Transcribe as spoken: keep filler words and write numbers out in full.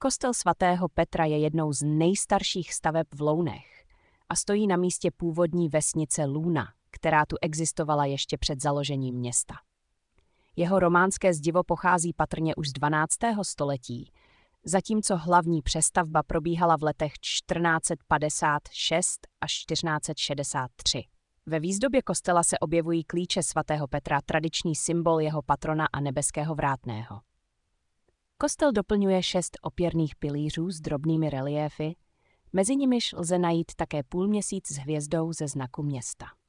Kostel svatého Petra je jednou z nejstarších staveb v Lounech a stojí na místě původní vesnice Luna, která tu existovala ještě před založením města. Jeho románské zdivo pochází patrně už z dvanáctého století, zatímco hlavní přestavba probíhala v letech čtrnáct padesát šest až čtrnáct šedesát tři. Ve výzdobě kostela se objevují klíče svatého Petra, tradiční symbol jeho patrona a nebeského vrátného. Kostel doplňuje šest opěrných pilířů s drobnými reliéfy, mezi nimiž lze najít také půlměsíc s hvězdou ze znaku města.